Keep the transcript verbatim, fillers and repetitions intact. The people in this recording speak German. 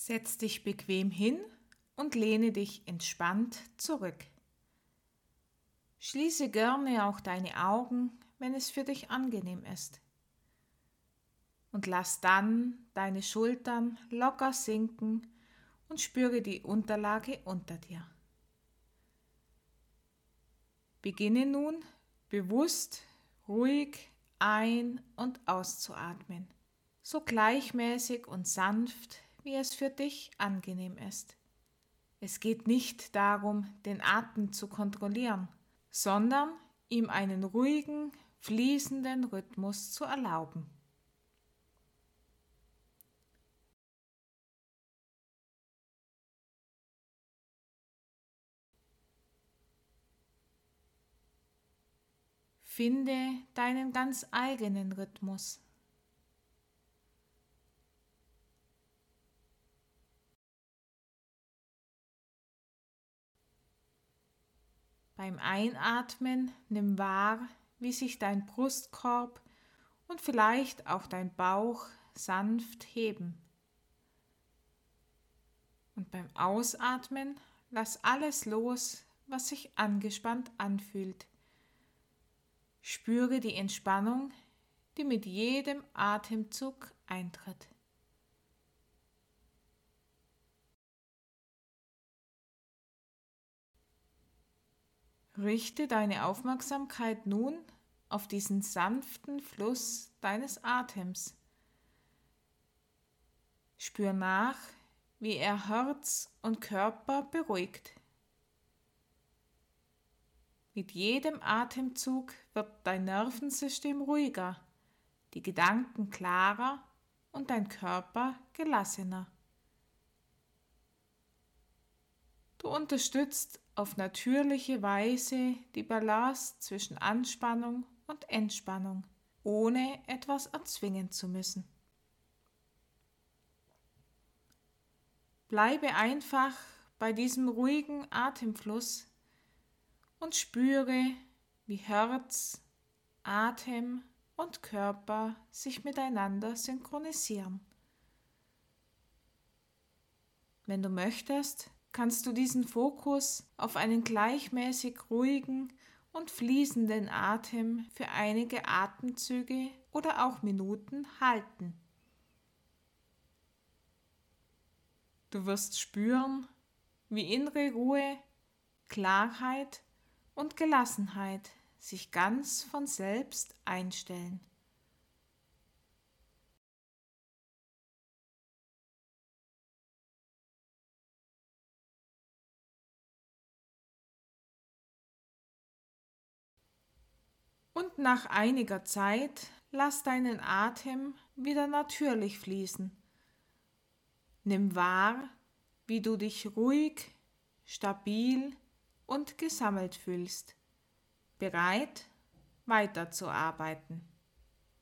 Setz dich bequem hin und lehne dich entspannt zurück. Schließe gerne auch deine Augen, wenn es für dich angenehm ist. Und lass dann deine Schultern locker sinken und spüre die Unterlage unter dir. Beginne nun bewusst, ruhig ein- und auszuatmen, so gleichmäßig und sanft, wie es für dich angenehm ist. Es geht nicht darum, den Atem zu kontrollieren, sondern ihm einen ruhigen, fließenden Rhythmus zu erlauben. Finde deinen ganz eigenen Rhythmus. Beim Einatmen nimm wahr, wie sich dein Brustkorb und vielleicht auch dein Bauch sanft heben. Und beim Ausatmen lass alles los, was sich angespannt anfühlt. Spüre die Entspannung, die mit jedem Atemzug eintritt. Richte deine Aufmerksamkeit nun auf diesen sanften Fluss deines Atems. Spür nach, wie er Herz und Körper beruhigt. Mit jedem Atemzug wird dein Nervensystem ruhiger, die Gedanken klarer und dein Körper gelassener. Du unterstützt auf natürliche Weise die Balance zwischen Anspannung und Entspannung, ohne etwas erzwingen zu müssen. Bleibe einfach bei diesem ruhigen Atemfluss und spüre, wie Herz, Atem und Körper sich miteinander synchronisieren. Wenn du möchtest, kannst du diesen Fokus auf einen gleichmäßig ruhigen und fließenden Atem für einige Atemzüge oder auch Minuten halten. Du wirst spüren, wie innere Ruhe, Klarheit und Gelassenheit sich ganz von selbst einstellen. Und nach einiger Zeit lass deinen Atem wieder natürlich fließen. Nimm wahr, wie du dich ruhig, stabil und gesammelt fühlst, bereit weiterzuarbeiten.